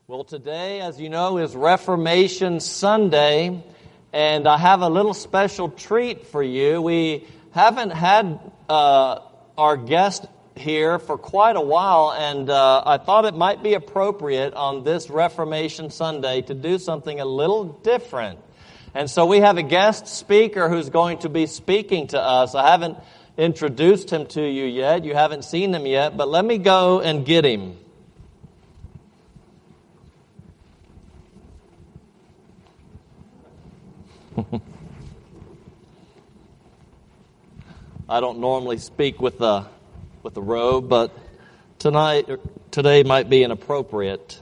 Well, today, as you know, is Reformation Sunday, and I have a little special treat for you. We haven't had our guest here for quite a while, and I thought it might be appropriate on this Reformation Sunday to do something a little different. And so we have a guest speaker who's going to be speaking to us. I haven't introduced him to you yet. You haven't seen him yet, but let me go and get him. I don't normally speak with a robe, but today might be inappropriate.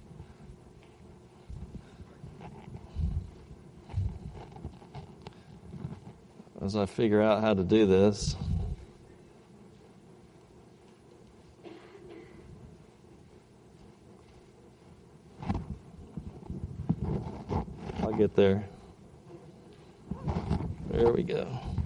As I figure out how to do this. I'll get there. There we go.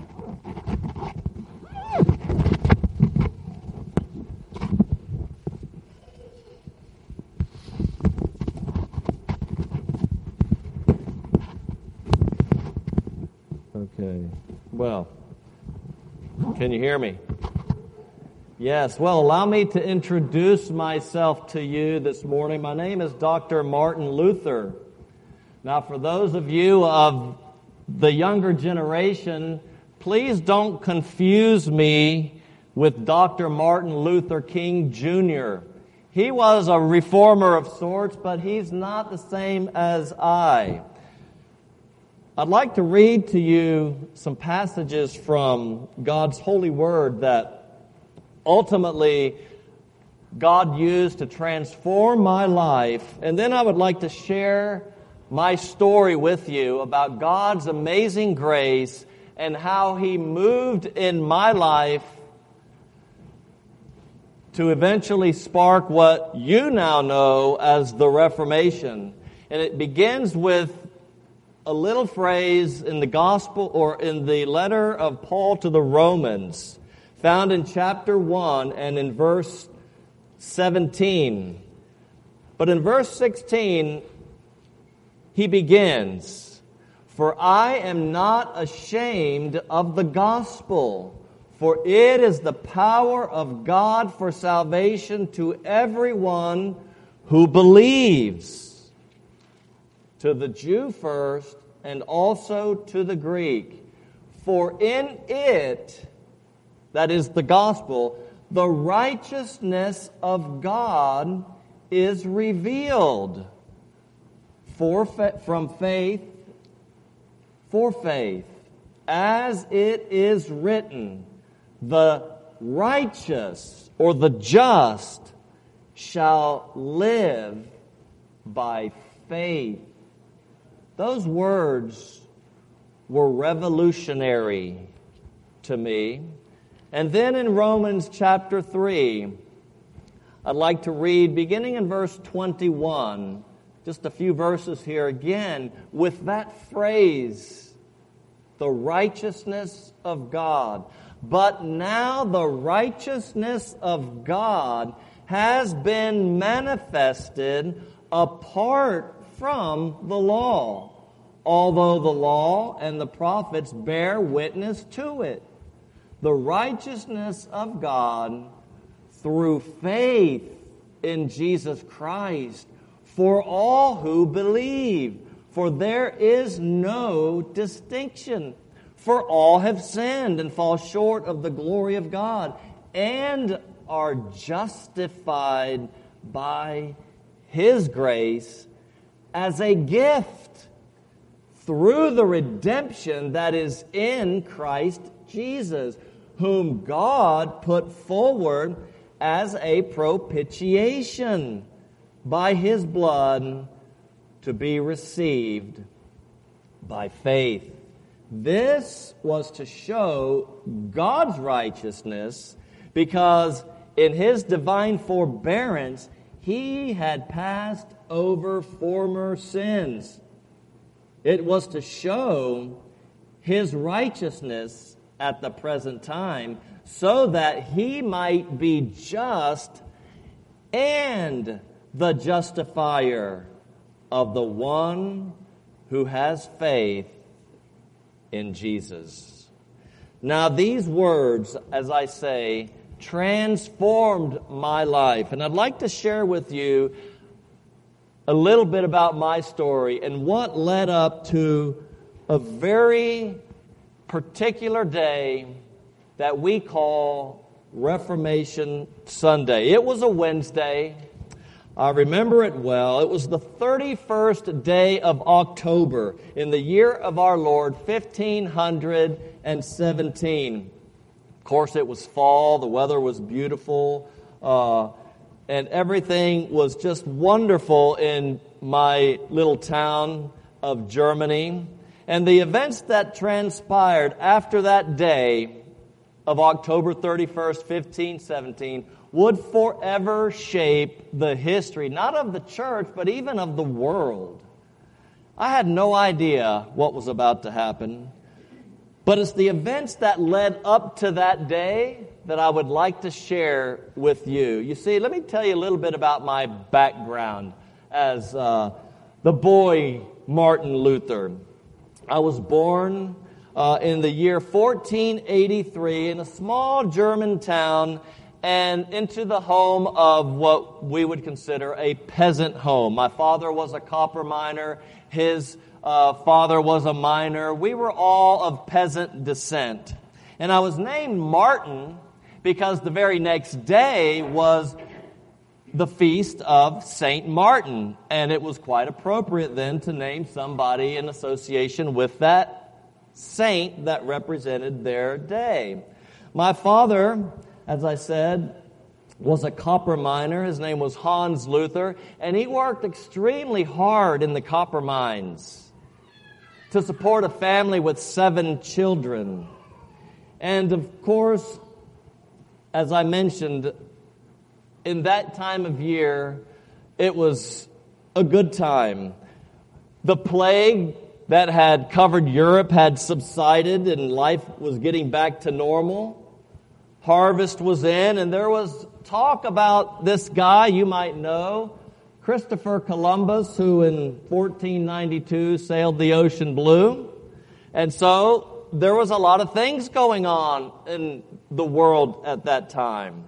Okay. Well, can you hear me? Yes. Well, allow me to introduce myself to you this morning. My name is Dr. Martin Luther. Now, for those of you of the younger generation, please don't confuse me with Dr. Martin Luther King Jr. He was a reformer of sorts, but he's not the same as I. I'd like to read to you some passages from God's holy word that ultimately God used to transform my life, and then I would like to share my story with you about God's amazing grace and how He moved in my life to eventually spark what you now know as the Reformation. And it begins with a little phrase in the gospel or in the letter of Paul to the Romans, found in chapter 1 and in verse 17. But in verse 16, he begins, "For I am not ashamed of the gospel, for it is the power of God for salvation to everyone who believes, to the Jew first and also to the Greek. For in it," that is the gospel, "the righteousness of God is revealed from faith for faith, as it is written, the righteous or the just shall live by faith." Those words were revolutionary to me. And then in Romans chapter 3, I'd like to read beginning in verse 21, just a few verses here again, with that phrase, the righteousness of God. "But now the righteousness of God has been manifested apart from the law, although the law and the prophets bear witness to it. The righteousness of God through faith in Jesus Christ for all who believe. For there is no distinction. For all have sinned and fall short of the glory of God, and are justified by His grace as a gift through the redemption that is in Christ Jesus, whom God put forward as a propitiation by His blood to be received by faith. This was to show God's righteousness, because in His divine forbearance He had passed over former sins. It was to show His righteousness at the present time, so that He might be just and the justifier of the one who has faith in Jesus. Now, these words, as I say, transformed my life. And I'd like to share with you a little bit about my story and what led up to a very particular day that we call Reformation Sunday. It was a Wednesday. I remember it well. It was the 31st day of October in the year of our Lord, 1517. Of course, it was fall. The weather was beautiful. And everything was just wonderful in my little town of Germany. And the events that transpired after that day of October 31st, 1517, would forever shape the history, not of the church, but even of the world. I had no idea what was about to happen, but it's the events that led up to that day that I would like to share with you. You see, let me tell you a little bit about my background as the boy Martin Luther. I was born in the year 1483 in a small German town and into the home of what we would consider a peasant home. My father was a copper miner. His father was a miner. We were all of peasant descent. And I was named Martin because the very next day was the feast of Saint Martin. And it was quite appropriate then to name somebody in association with that saint that represented their day. My father, as I said, was a copper miner. His name was Hans Luther, and he worked extremely hard in the copper mines to support a family with 7 children. And of course, as I mentioned, in that time of year, it was a good time. The plague that had covered Europe had subsided and life was getting back to normal. Harvest was in, and there was talk about this guy you might know, Christopher Columbus, who in 1492 sailed the ocean blue. And so there was a lot of things going on in the world at that time.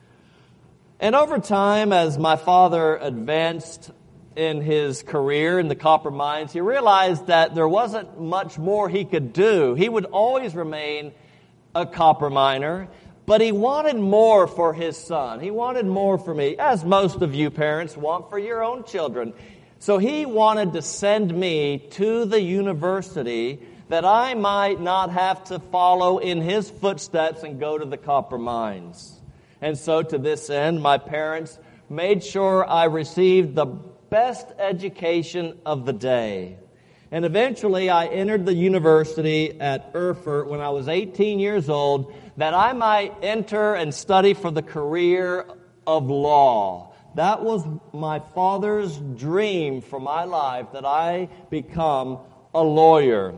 And over time, as my father advanced in his career in the copper mines, he realized that there wasn't much more he could do. He would always remain a copper miner, but he wanted more for his son. He wanted more for me, as most of you parents want for your own children. So he wanted to send me to the university that I might not have to follow in his footsteps and go to the copper mines. And so to this end, my parents made sure I received the best education of the day. And eventually I entered the university at Erfurt when I was 18 years old, that I might enter and study for the career of law. That was my father's dream for my life, that I become a lawyer.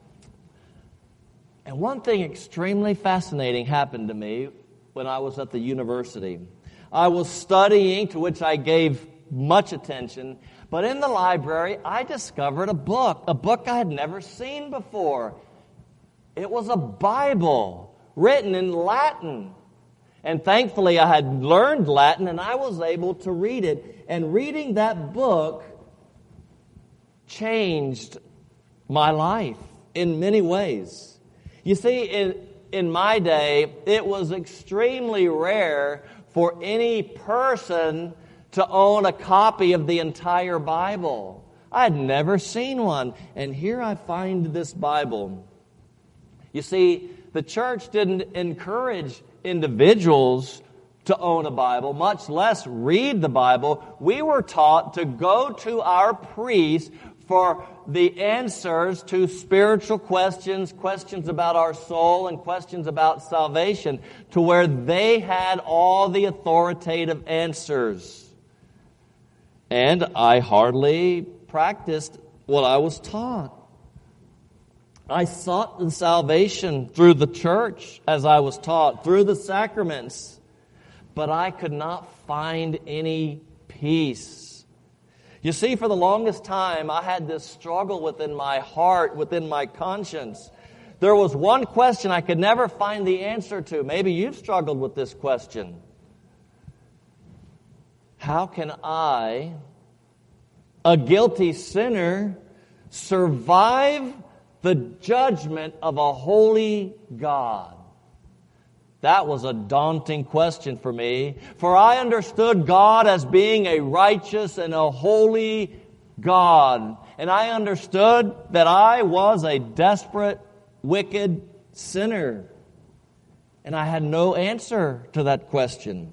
And one thing extremely fascinating happened to me when I was at the university. I was studying, to which I gave much attention, but in the library I discovered a book I had never seen before. It was a Bible written in Latin. And thankfully I had learned Latin and I was able to read it. And reading that book changed my life in many ways. You see, in my day, it was extremely rare for any person to own a copy of the entire Bible. I had never seen one. And here I find this Bible. You see, the church didn't encourage individuals to own a Bible, much less read the Bible. We were taught to go to our priest for the answers to spiritual questions, questions about our soul, and questions about salvation, to where they had all the authoritative answers. And I hardly practiced what I was taught. I sought the salvation through the church, as I was taught, through the sacraments. But I could not find any peace. You see, for the longest time, I had this struggle within my heart, within my conscience. There was one question I could never find the answer to. Maybe you've struggled with this question. How can I, a guilty sinner, survive the judgment of a holy God? That was a daunting question for me, for I understood God as being a righteous and a holy God. And I understood that I was a desperate, wicked sinner. And I had no answer to that question.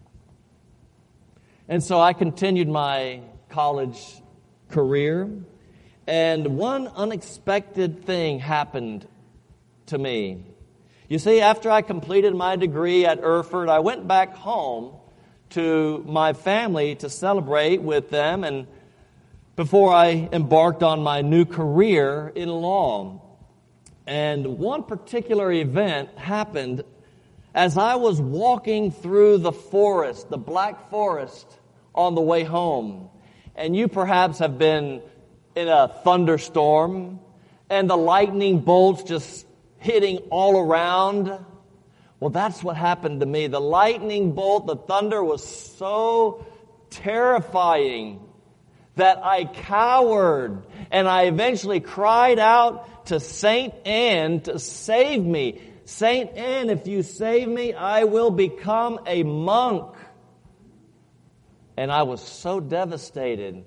And so I continued my college career, and one unexpected thing happened to me. You see, after I completed my degree at Erfurt, I went back home to my family to celebrate with them, and before I embarked on my new career in law. And one particular event happened as I was walking through the forest, the Black Forest, on the way home. And you perhaps have been in a thunderstorm, and the lightning bolts just hitting all around. Well, that's what happened to me. The lightning bolt, the thunder was so terrifying that I cowered, and I eventually cried out to Saint Anne to save me. Saint Anne, if you save me, I will become a monk. And I was so devastated.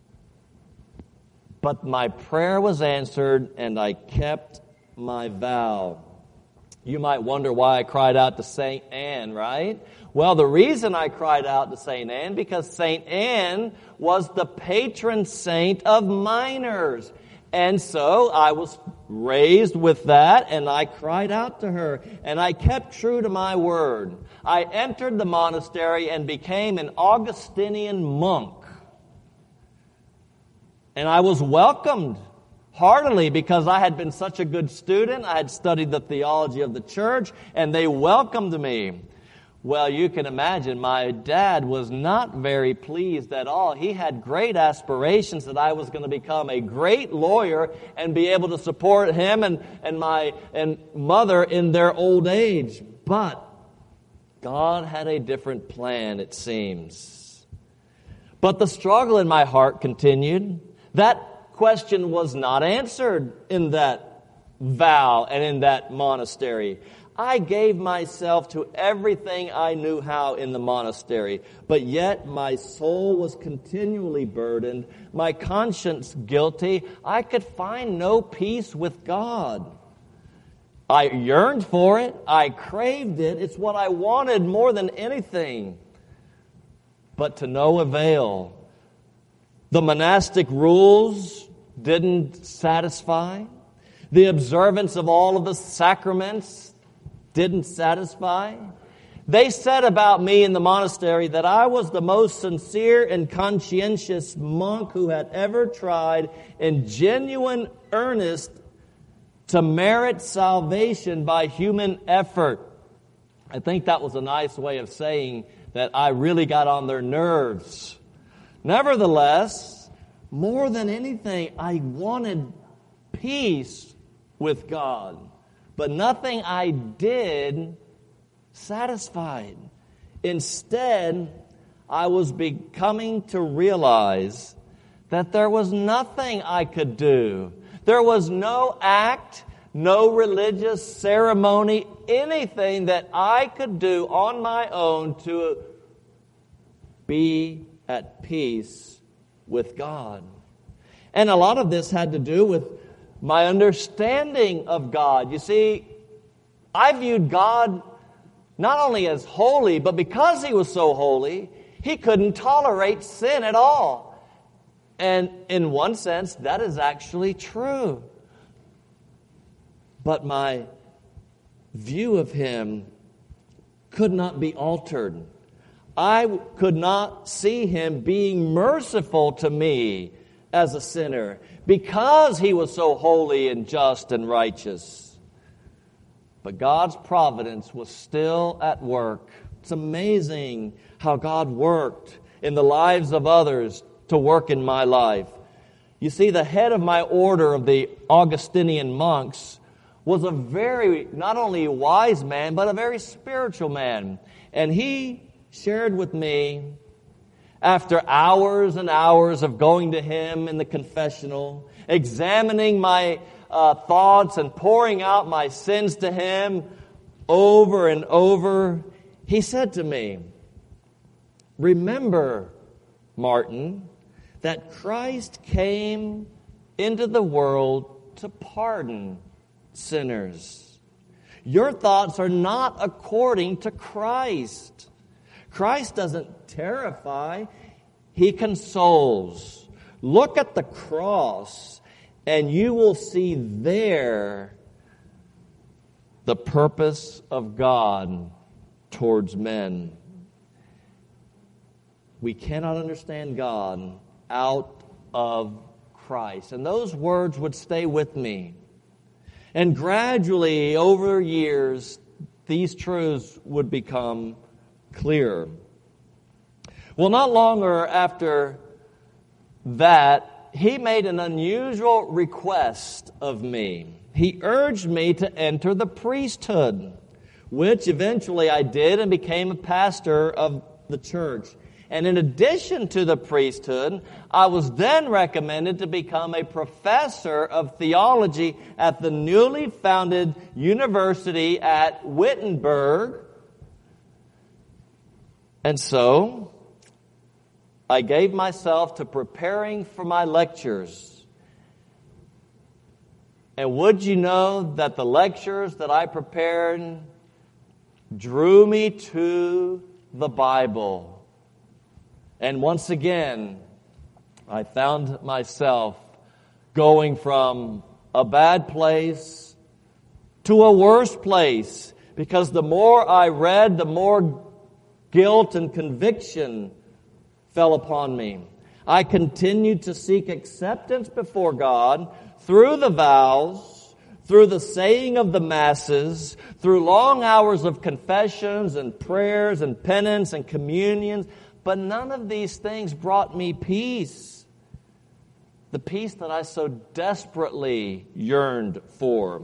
But my prayer was answered, and I kept my vow. You might wonder why I cried out to Saint Anne, right? Well, the reason I cried out to Saint Anne, because Saint Anne was the patron saint of minors. And so I was raised with that, and I cried out to her, and I kept true to my word. I entered the monastery and became an Augustinian monk. And I was welcomed heartily because I had been such a good student. I had studied the theology of the church, and they welcomed me. Well, you can imagine, my dad was not very pleased at all. He had great aspirations that I was going to become a great lawyer and be able to support him and my mother in their old age. But God had a different plan, it seems. But the struggle in my heart continued. That question was not answered in that vow and in that monastery. I gave myself to everything I knew how in the monastery, but yet my soul was continually burdened, my conscience guilty. I could find no peace with God. I yearned for it. I craved it. It's what I wanted more than anything, but to no avail. The monastic rules didn't satisfy. The observance of all of the sacraments didn't satisfy. They said about me in the monastery that I was the most sincere and conscientious monk who had ever tried in genuine earnest to merit salvation by human effort. I think that was a nice way of saying that I really got on their nerves. Nevertheless, more than anything, I wanted peace with God. But nothing I did satisfied. Instead, I was becoming to realize that there was nothing I could do. There was no act, no religious ceremony, anything that I could do on my own to be at peace with God. And a lot of this had to do with my understanding of God. You see, I viewed God not only as holy, but because He was so holy, He couldn't tolerate sin at all. And in one sense, that is actually true. But my view of Him could not be altered. I could not see Him being merciful to me as a sinner because He was so holy and just and righteous. But God's providence was still at work. It's amazing how God worked. in the lives of others to work in my life. You see, the head of my order of the Augustinian monks was a very, not only a wise man, but a very spiritual man. And he shared with me, after hours and hours of going to him in the confessional, examining my thoughts and pouring out my sins to him over and over, he said to me, "Remember, Martin, that Christ came into the world to pardon sinners. Your thoughts are not according to Christ. Christ doesn't terrify, He consoles. Look at the cross, and you will see there the purpose of God towards men." We cannot understand God out of Christ. And those words would stay with me. And gradually, over years, these truths would become clearer. Well, not longer after that, he made an unusual request of me. He urged me to enter the priesthood, which eventually I did and became a pastor of the church. And in addition to the priesthood, I was then recommended to become a professor of theology at the newly founded university at Wittenberg. And so, I gave myself to preparing for my lectures. And would you know that the lectures that I prepared drew me to the Bible? And once again, I found myself going from a bad place to a worse place, because the more I read, the more guilt and conviction fell upon me. I continued to seek acceptance before God through the vows, through the saying of the masses, through long hours of confessions and prayers and penance and communions. But none of these things brought me peace. The peace that I so desperately yearned for.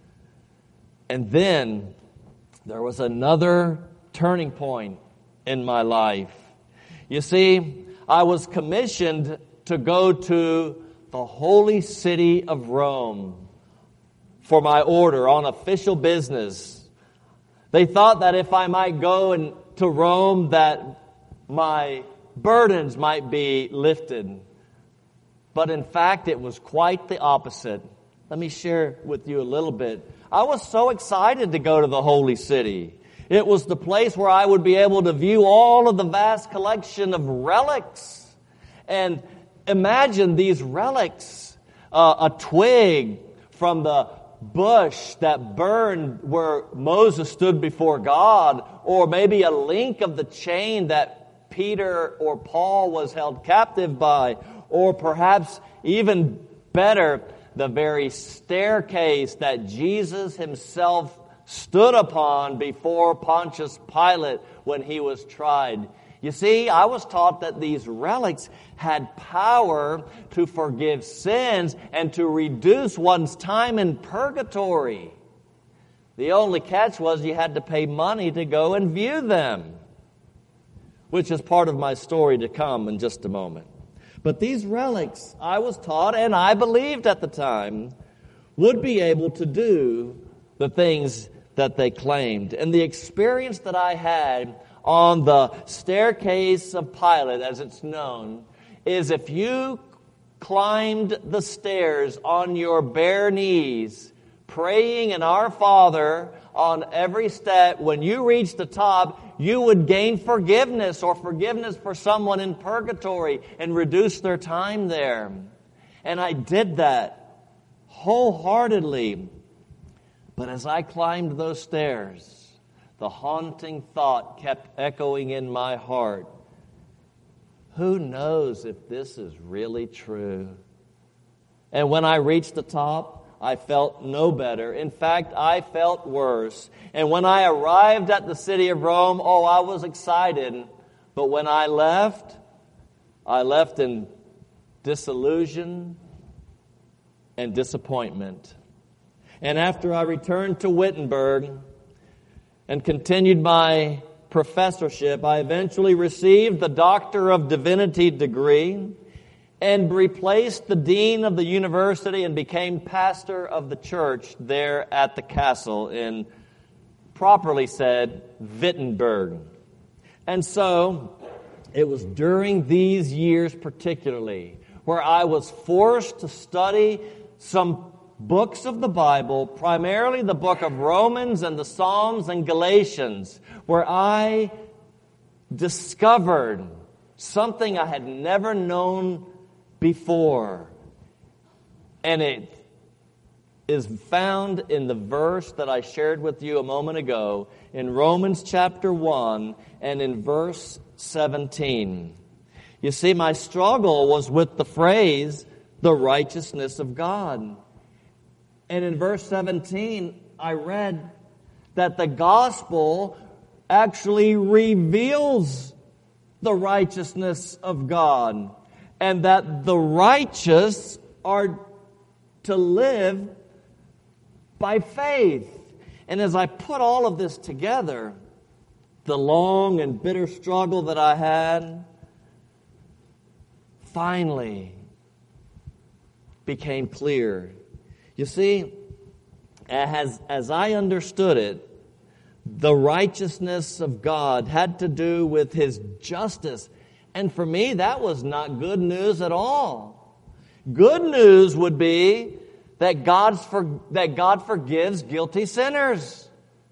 And then there was another turning point in my life. You see, I was commissioned to go to the holy city of Rome for my order on official business. They thought that if I might go to Rome, that my burdens might be lifted. But in fact, it was quite the opposite. Let me share with you a little bit. I was so excited to go to the holy city. It was the place where I would be able to view all of the vast collection of relics. And imagine these relics, a twig from the bush that burned where Moses stood before God, or maybe a link of the chain that Peter or Paul was held captive by, or perhaps even better, the very staircase that Jesus himself stood upon before Pontius Pilate when he was tried. You see, I was taught that these relics had power to forgive sins and to reduce one's time in purgatory. The only catch was you had to pay money to go and view them, which is part of my story to come in just a moment. But these relics, I was taught, and I believed at the time, would be able to do the things that they claimed. And the experience that I had on the staircase of Pilate, as it's known, is if you climbed the stairs on your bare knees, praying an Our Father on every step, when you reached the top, you would gain forgiveness or forgiveness for someone in purgatory and reduce their time there. And I did that wholeheartedly. But as I climbed those stairs, the haunting thought kept echoing in my heart. Who knows if this is really true? And when I reached the top, I felt no better. In fact, I felt worse. And when I arrived at the city of Rome, I was excited. But when I left, I left in disillusion and disappointment. And after I returned to Wittenberg and continued my professorship, I eventually received the Doctor of Divinity degree and replaced the dean of the university and became pastor of the church there at the castle in, properly said, Wittenberg. And so it was during these years particularly where I was forced to study some books of the Bible, primarily the book of Romans and the Psalms and Galatians, where I discovered something I had never known before. And it is found in the verse that I shared with you a moment ago in Romans chapter 1 and in verse 17. You see, my struggle was with the phrase, the righteousness of God. And in verse 17, I read that the gospel actually reveals the righteousness of God, and that the righteous are to live by faith. And as I put all of this together, the long and bitter struggle that I had finally became clear. You see, as I understood it, the righteousness of God had to do with His justice. And for me, that was not good news at all. Good news would be that God forgives guilty sinners.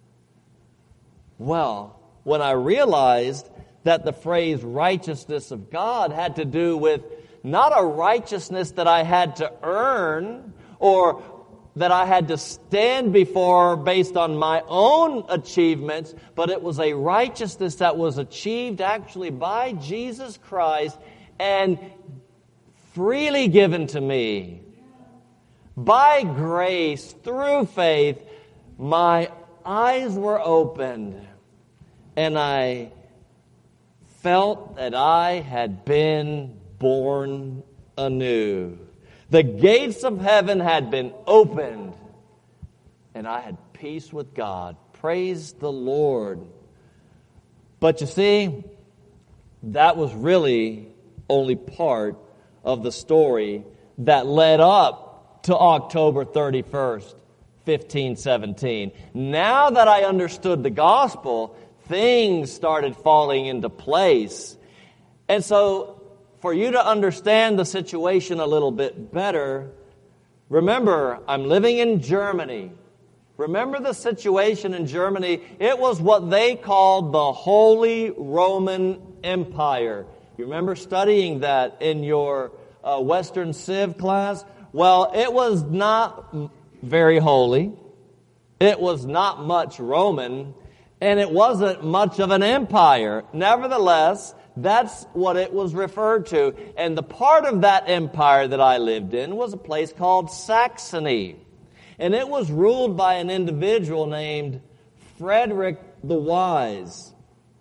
Well, when I realized that the phrase righteousness of God had to do with not a righteousness that I had to earn or that I had to stand before based on my own achievements, but it was a righteousness that was achieved actually by Jesus Christ and freely given to me. By grace, through faith, my eyes were opened and I felt that I had been born anew. The gates of heaven had been opened, and I had peace with God. Praise the Lord. But you see, that was really only part of the story that led up to October 31st, 1517. Now that I understood the gospel, things started falling into place. And so, for you to understand the situation a little bit better, remember, I'm living in Germany. Remember the situation in Germany? It was what they called the Holy Roman Empire. You remember studying that in your Western Civ class? Well, it was not very holy. It was not much Roman. And it wasn't much of an empire. Nevertheless, that's what it was referred to. And the part of that empire that I lived in was a place called Saxony. And it was ruled by an individual named Frederick the Wise.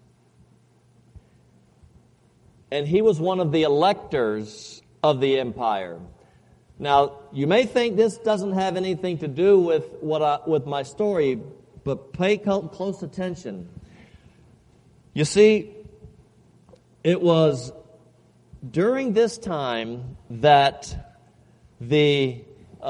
And he was one of the electors of the empire. Now, you may think this doesn't have anything to do with my story, but pay close attention. You see, it was during this time that the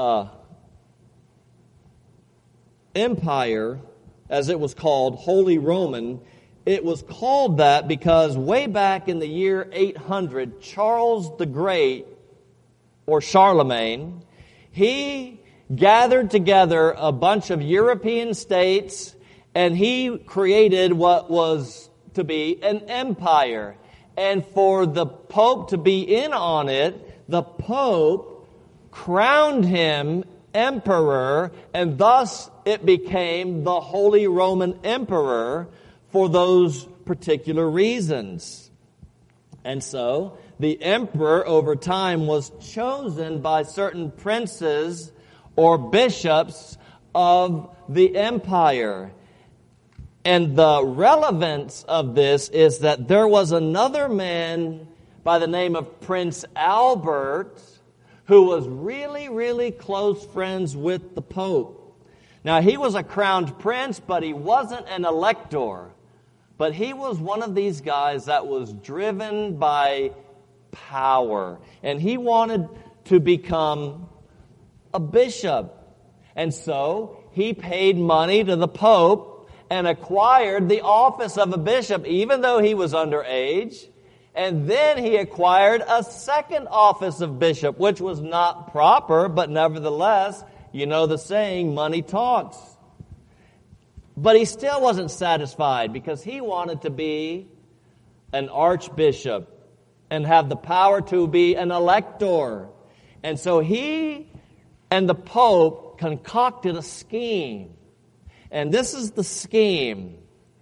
empire, as it was called, Holy Roman, it was called that because way back in the year 800, Charles the Great, or Charlemagne, he gathered together a bunch of European states and he created what was to be an empire. And for the Pope to be in on it, the Pope crowned him emperor, and thus it became the Holy Roman Emperor for those particular reasons. And so, the emperor over time was chosen by certain princes or bishops of the empire. And the relevance of this is that there was another man by the name of Prince Albert, who was really, really close friends with the Pope. Now, he was a crowned prince, but he wasn't an elector. But he was one of these guys that was driven by power. And he wanted to become a bishop. And so he paid money to the Pope and acquired the office of a bishop, even though he was underage. And then he acquired a second office of bishop, which was not proper, but nevertheless, you know the saying, money talks. But he still wasn't satisfied because he wanted to be an archbishop and have the power to be an elector. And so he and the Pope concocted a scheme. And this is the scheme.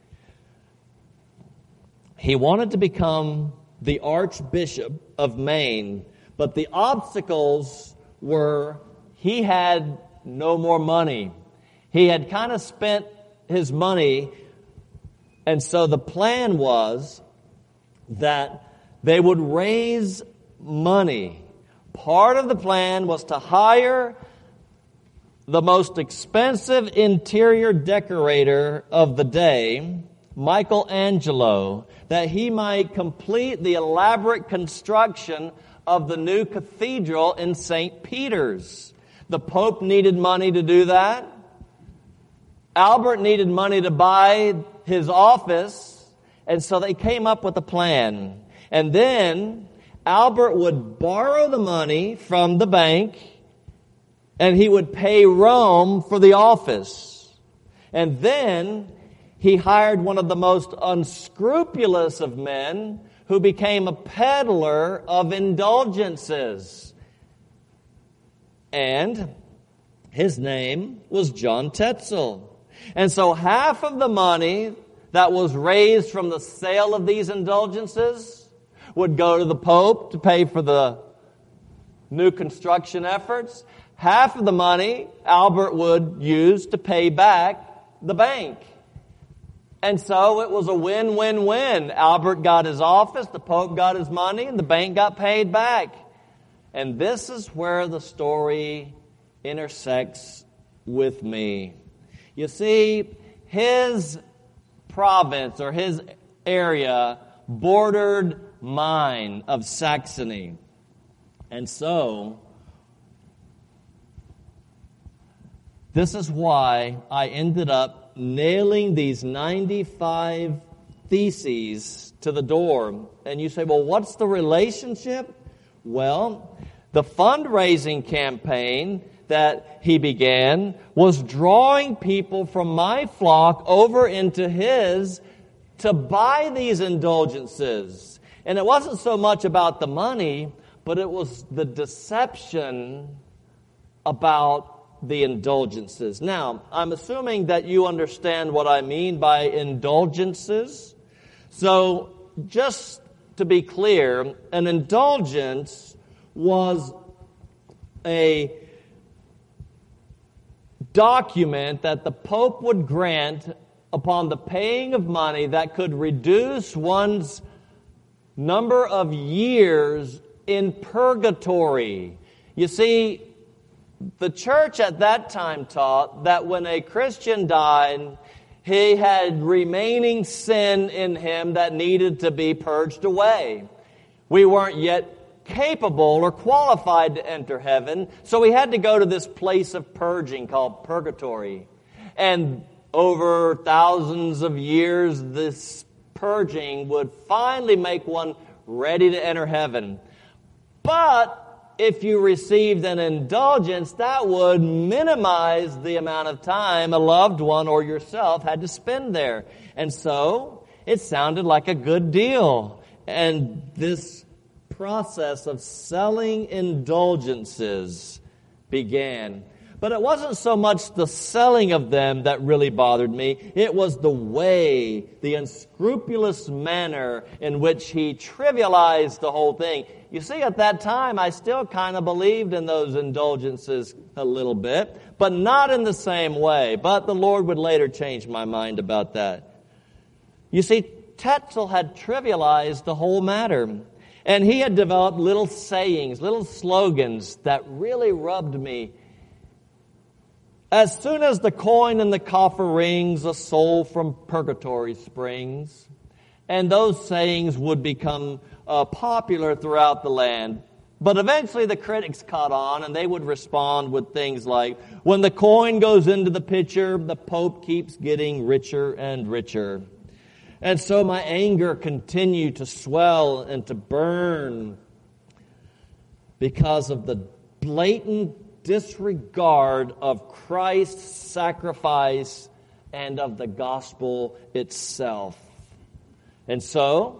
He wanted to become the Archbishop of Maine, but the obstacles were he had no more money. He had kind of spent his money, and so the plan was that they would raise money. Part of the plan was to hire the most expensive interior decorator of the day, Michelangelo, that he might complete the elaborate construction of the new cathedral in St. Peter's. The Pope needed money to do that. Albert needed money to buy his office, and so they came up with a plan. And then Albert would borrow the money from the bank, and he would pay Rome for the office. And then he hired one of the most unscrupulous of men who became a peddler of indulgences. And his name was John Tetzel. And so half of the money that was raised from the sale of these indulgences would go to the Pope to pay for the new construction efforts. Half of the money Albert would use to pay back the bank. And so it was a win-win-win. Albert got his office, the Pope got his money, and the bank got paid back. And this is where the story intersects with me. You see, his province or his area bordered mine of Saxony. And so, this is why I ended up nailing these 95 theses to the door. And you say, well, what's the relationship? Well, the fundraising campaign that he began was drawing people from my flock over into his to buy these indulgences. And it wasn't so much about the money, but it was the deception about the indulgences. Now, I'm assuming that you understand what I mean by indulgences. So, just to be clear, an indulgence was a document that the Pope would grant upon the paying of money that could reduce one's number of years in purgatory. You see, the church at that time taught that when a Christian died, he had remaining sin in him that needed to be purged away. We weren't yet capable or qualified to enter heaven, so we had to go to this place of purging called purgatory. And over thousands of years, this purging would finally make one ready to enter heaven. But if you received an indulgence, that would minimize the amount of time a loved one or yourself had to spend there. And so it sounded like a good deal. And this process of selling indulgences began. But it wasn't so much the selling of them that really bothered me. It was the way, the unscrupulous manner in which he trivialized the whole thing. You see, at that time, I still kind of believed in those indulgences a little bit, but not in the same way. But the Lord would later change my mind about that. You see, Tetzel had trivialized the whole matter. And he had developed little sayings, little slogans that really rubbed me. As soon as the coin in the coffer rings, a soul from purgatory springs. And those sayings would become popular throughout the land. But eventually the critics caught on, and they would respond with things like, when the coin goes into the pitcher, the Pope keeps getting richer and richer. And so my anger continued to swell and to burn because of the blatant disregard of Christ's sacrifice and of the gospel itself. And so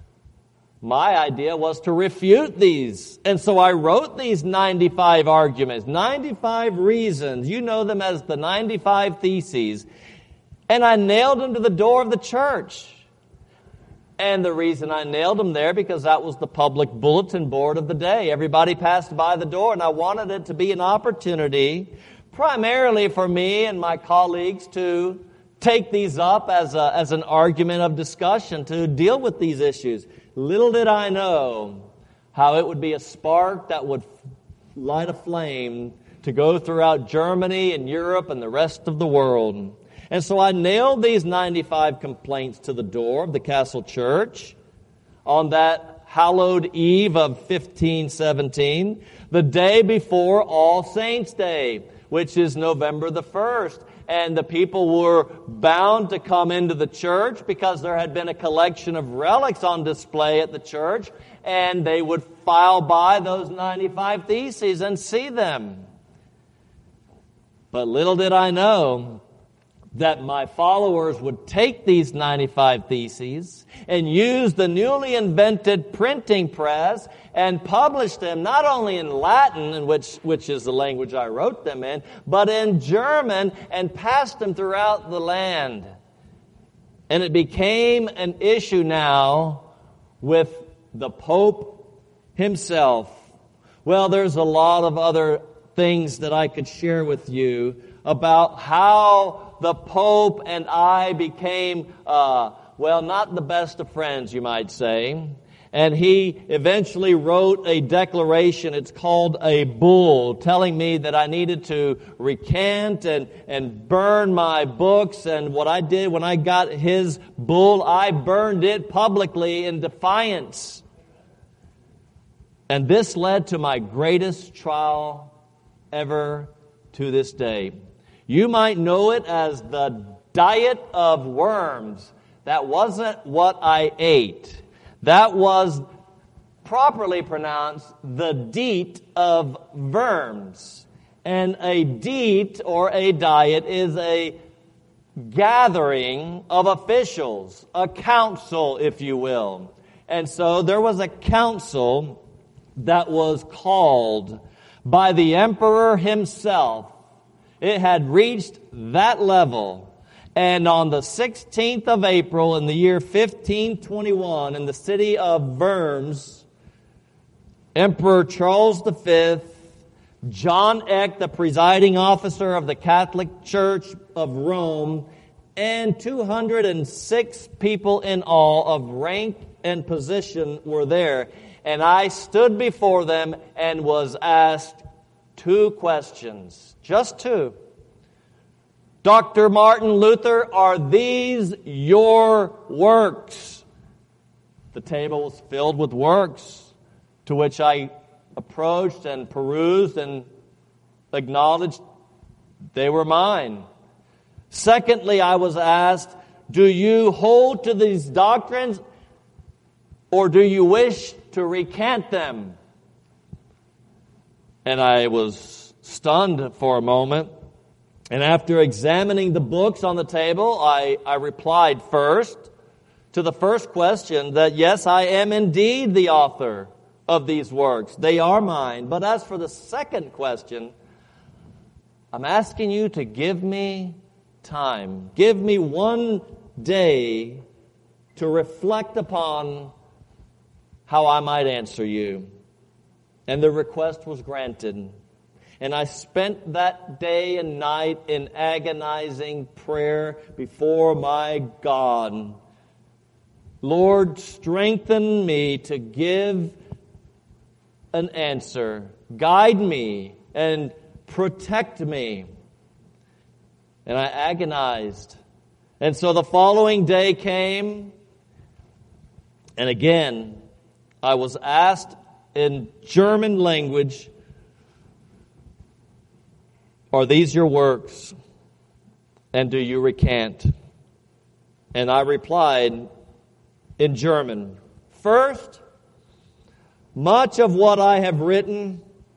my idea was to refute these. And so I wrote these 95 arguments, 95 reasons. You know them as the 95 Theses. And I nailed them to the door of the church. And the reason I nailed them there, because that was the public bulletin board of the day. Everybody passed by the door, and I wanted it to be an opportunity, primarily for me and my colleagues, to take these up as an argument of discussion, to deal with these issues. Little did I know how it would be a spark that would light a flame to go throughout Germany and Europe and the rest of the world. And so I nailed these 95 complaints to the door of the Castle Church on that hallowed eve of 1517, the day before All Saints' Day, which is November the 1st. And the people were bound to come into the church because there had been a collection of relics on display at the church, and they would file by those 95 Theses and see them. But little did I know that my followers would take these 95 Theses and use the newly invented printing press and publish them not only in Latin, which is the language I wrote them in, but in German, and pass them throughout the land. And it became an issue now with the Pope himself. Well, there's a lot of other things that I could share with you about how the Pope and I became, not the best of friends, you might say. And he eventually wrote a declaration, it's called a bull, telling me that I needed to recant and burn my books. And what I did when I got his bull, I burned it publicly in defiance. And this led to my greatest trial ever to this day. You might know it as the diet of worms. That wasn't what I ate. That was properly pronounced the diet of worms. And a diet or a diet is a gathering of officials, a council, if you will. And so there was a council that was called by the emperor himself. It had reached that level. And on the 16th of April in the year 1521, in the city of Worms, Emperor Charles V, John Eck, the presiding officer of the Catholic Church of Rome, and 206 people in all of rank and position were there. And I stood before them and was asked 2 questions, just 2. Dr. Martin Luther, are these your works? The table was filled with works, to which I approached and perused and acknowledged they were mine. Secondly, I was asked, do you hold to these doctrines, or do you wish to recant them? And I was stunned for a moment. And after examining the books on the table, I replied first to the first question that yes, I am indeed the author of these works. They are mine. But as for the second question, I'm asking you to give me time. Give me 1 day to reflect upon how I might answer you. And the request was granted. And I spent that day and night in agonizing prayer before my God Lord, strengthen me to give an answer. Guide me and protect me. And I agonized. And so the following day came, and again, I was asked in German language, "Are these your works? And do you recant?" And I replied in German, "First, much of what I have written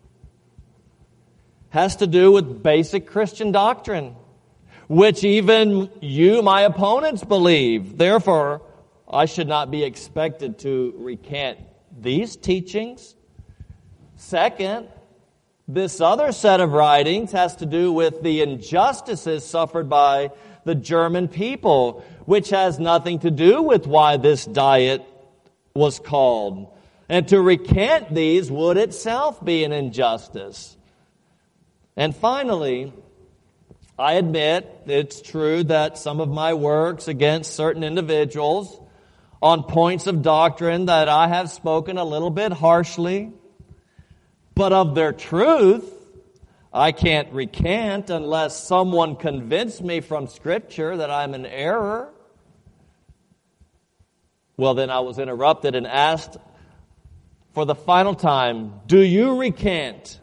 has to do with basic Christian doctrine, which even you, my opponents, believe. Therefore, I should not be expected to recant these teachings. Second, this other set of writings has to do with the injustices suffered by the German people, which has nothing to do with why this diet was called. And to recant these would itself be an injustice. And finally, I admit it's true that some of my works against certain individuals on points of doctrine that I have spoken a little bit harshly, but of their truth, I can't recant unless someone convinced me from Scripture that I'm in error." Well, then I was interrupted and asked for the final time, "Do you recant?"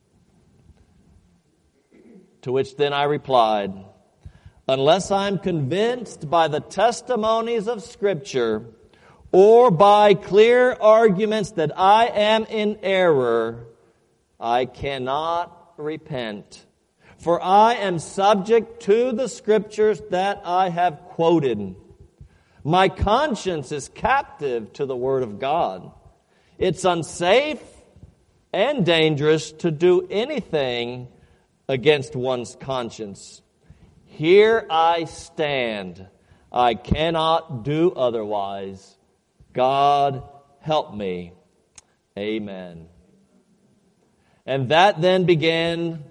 To which then I replied, "Unless I'm convinced by the testimonies of Scripture or by clear arguments that I am in error, I cannot repent. For I am subject to the Scriptures that I have quoted. My conscience is captive to the Word of God. It's unsafe and dangerous to do anything against one's conscience. Here I stand. I cannot do otherwise. God help me. Amen." And that then began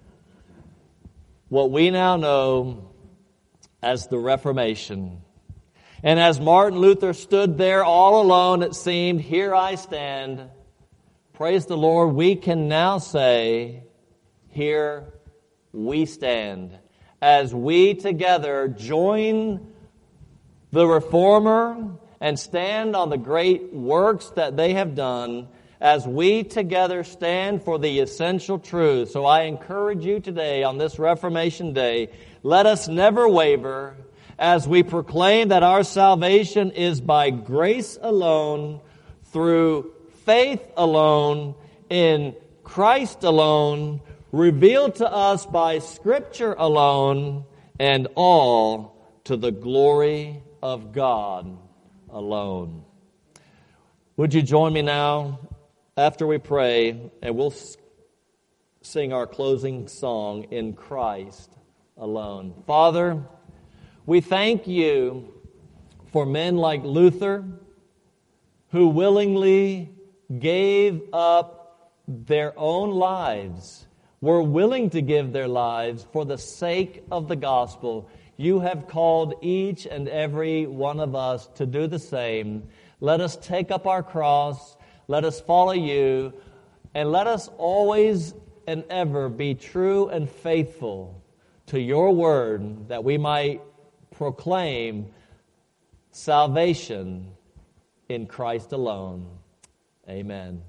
what we now know as the Reformation. And as Martin Luther stood there all alone, it seemed, "Here I stand," praise the Lord, we can now say, "Here we stand," as we together join the Reformer and stand on the great works that they have done, as we together stand for the essential truth. So I encourage you today on this Reformation Day, let us never waver as we proclaim that our salvation is by grace alone, through faith alone, in Christ alone, revealed to us by Scripture alone, and all to the glory of God alone. Would you join me now after we pray, and we'll sing our closing song, "In Christ Alone." Father, we thank you for men like Luther who willingly gave up their own lives, were willing to give their lives for the sake of the gospel. You have called each and every one of us to do the same. Let us take up our cross, let us follow you, and let us always and ever be true and faithful to your word, that we might proclaim salvation in Christ alone. Amen.